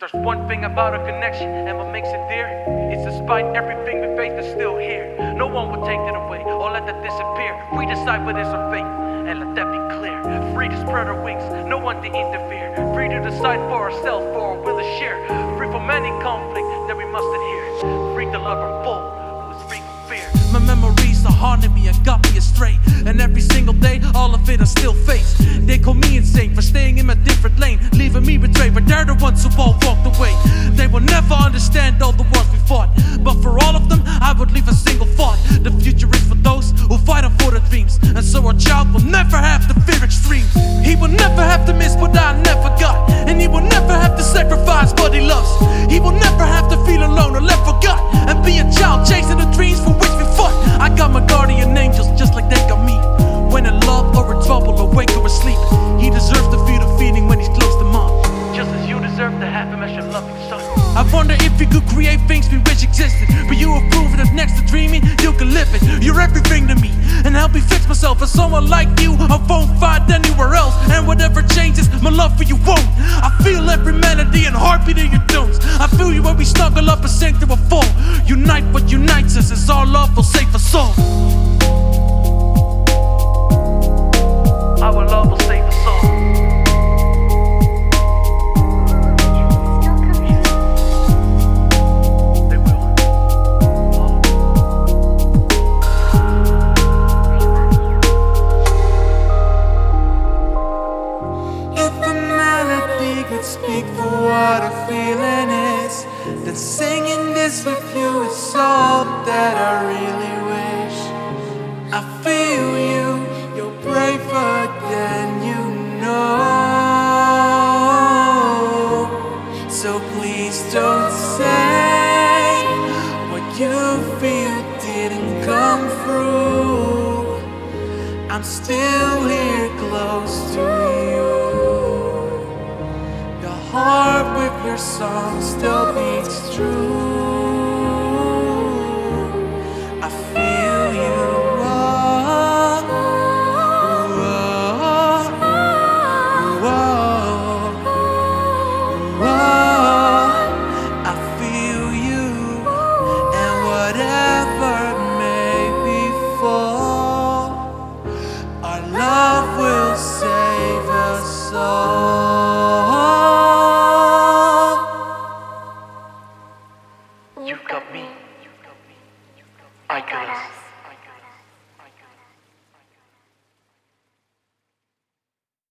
There's one thing about a connection, and what makes it dear is despite everything we face, it's still here. No one will take it away or let that disappear. We decide what is our fate, and let that be clear. Free to spread our wings, no one to interfere. Free to decide for ourselves, for our will to share. Free from any conflict that we must adhere. Free to love our full, who is free from fear. My memories are haunting me and got me astray, and every single day, all of it I still face. They call me insane for staying in a different lane, leaving me betrayed, but they're the ones who all walked away. They will never understand all the wars we fought, but for all of them, I would leave a single thought. The future is for those who fight for their dreams, and so our child will never have to fear extremes. He will never have to miss what I never got, and he will never have to sacrifice what he loves. He will never have to feel alone or left forgot, and be a child chasing the dreams for which we fought. I got my guardian angels just like they got me. When in love or in trouble, awake or asleep, he deserves to feel the feeling when he's close to mom, just as you deserve to have him as your loving son. I wonder if you could create things we wish existed, but you have proven that next to dreaming, you can live it. You're everything to me, and help me fix myself. As someone like you, I won't find anywhere else, and whatever changes, my love for you won't. I feel every melody and heartbeat in your tones. I feel you when we snuggle up and sink to a fall. Unite what unites us, is our love will save us all. Our love will save us all. They will. If a melody could speak for what a feeling is, then singing this with you is all that I really wish. I feel you, you're braver than you know. So please don't say what you feel didn't come through. I'm still here close to you. Your heart with your song still beats true.